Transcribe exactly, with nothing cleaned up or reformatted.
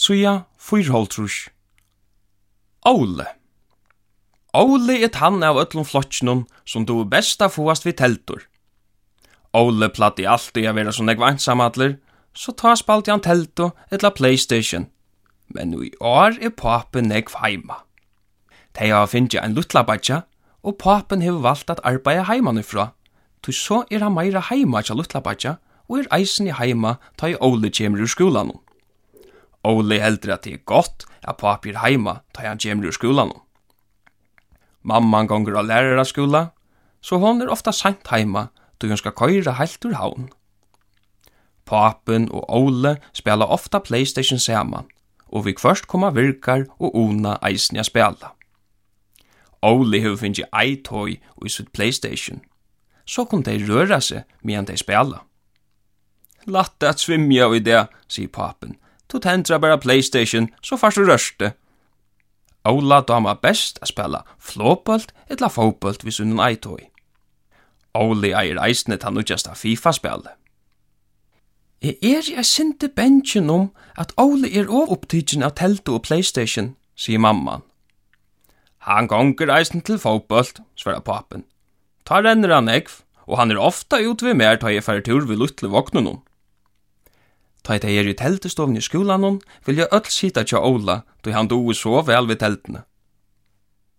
Suja fyrholtrus. Ole. Ole er tann av öllum flottsnum som du besta fuast vid teltur. Ole platti alltid a vera så negv einsamadler, så ta spalt han teltu etla PlayStation. Men nu i år er papen negv heima. Tei har finnst ein lutla badja, og papen hefur valt at arbeida heimanifra, tu så er han meira heima tja lutla badja, og er eisen i heima ta i Ole kjemur ur skolan. Ole heldur at det er godt at papi er heima ta han kjemur ur skolan. Mamman gonger av læraraskola, så hon er ofta sent heima, då hon skal køyra heilt ur havn. Papen og Ole spela ofta PlayStation saman, og vi først koma virkar og Ona eisen a spela. Ole hefur finnst ei toy og i sitt PlayStation, så kunne de røra seg medan de spela. Latt at svimja i det, sier papen. Du tendra bara PlayStation, så fars du rørste. Ola dama best a spela flåbolt eller fotbolt vid sunnen ei toy. Ole eier eisne ta nudjasta FIFA-spillet. Jeg er jeg sinte bensjen om at Ole er opptidgen av telto og PlayStation, sier mamman. Han gonger eisen til fotbolt, svarer papen. Ta renner han ekv, og han er ofta ut ved mer ta jeg færre tur ved luttle voknen. Ta jeg er i teltestovn i skolan, vil jeg øll sita tja Ola, då han doer så vel ved teltene.